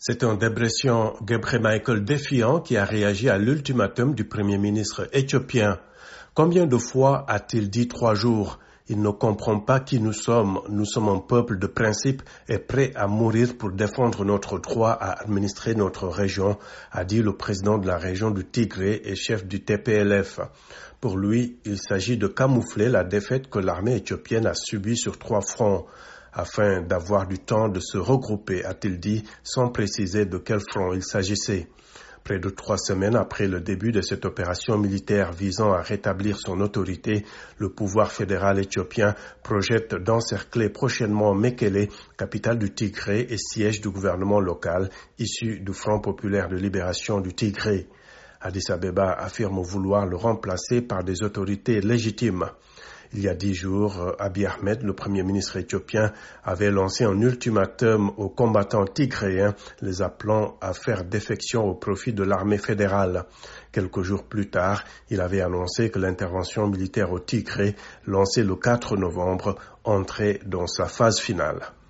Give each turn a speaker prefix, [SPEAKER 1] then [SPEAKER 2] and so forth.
[SPEAKER 1] C'est un Debretsion Gebremichael défiant qui a réagi à l'ultimatum du Premier ministre éthiopien. Combien de fois a-t-il dit 3 jours ? Il ne comprend pas qui nous sommes. Nous sommes un peuple de principe et prêt à mourir pour défendre notre droit à administrer notre région, a dit le président de la région du Tigré et chef du TPLF. Pour lui, il s'agit de camoufler la défaite que l'armée éthiopienne a subie sur 3 fronts. Afin d'avoir du temps de se regrouper, a-t-il dit, sans préciser de quel front il s'agissait. Près de 3 semaines après le début de cette opération militaire visant à rétablir son autorité, le pouvoir fédéral éthiopien projette d'encercler prochainement Mekele, capitale du Tigré et siège du gouvernement local, issu du Front populaire de libération du Tigré. Addis Abeba affirme vouloir le remplacer par des autorités légitimes. Il y a 10 jours, Abiy Ahmed, le premier ministre éthiopien, avait lancé un ultimatum aux combattants tigréens, les appelant à faire défection au profit de l'armée fédérale. Quelques jours plus tard, il avait annoncé que l'intervention militaire au Tigré, lancée le 4 novembre, entrait dans sa phase finale.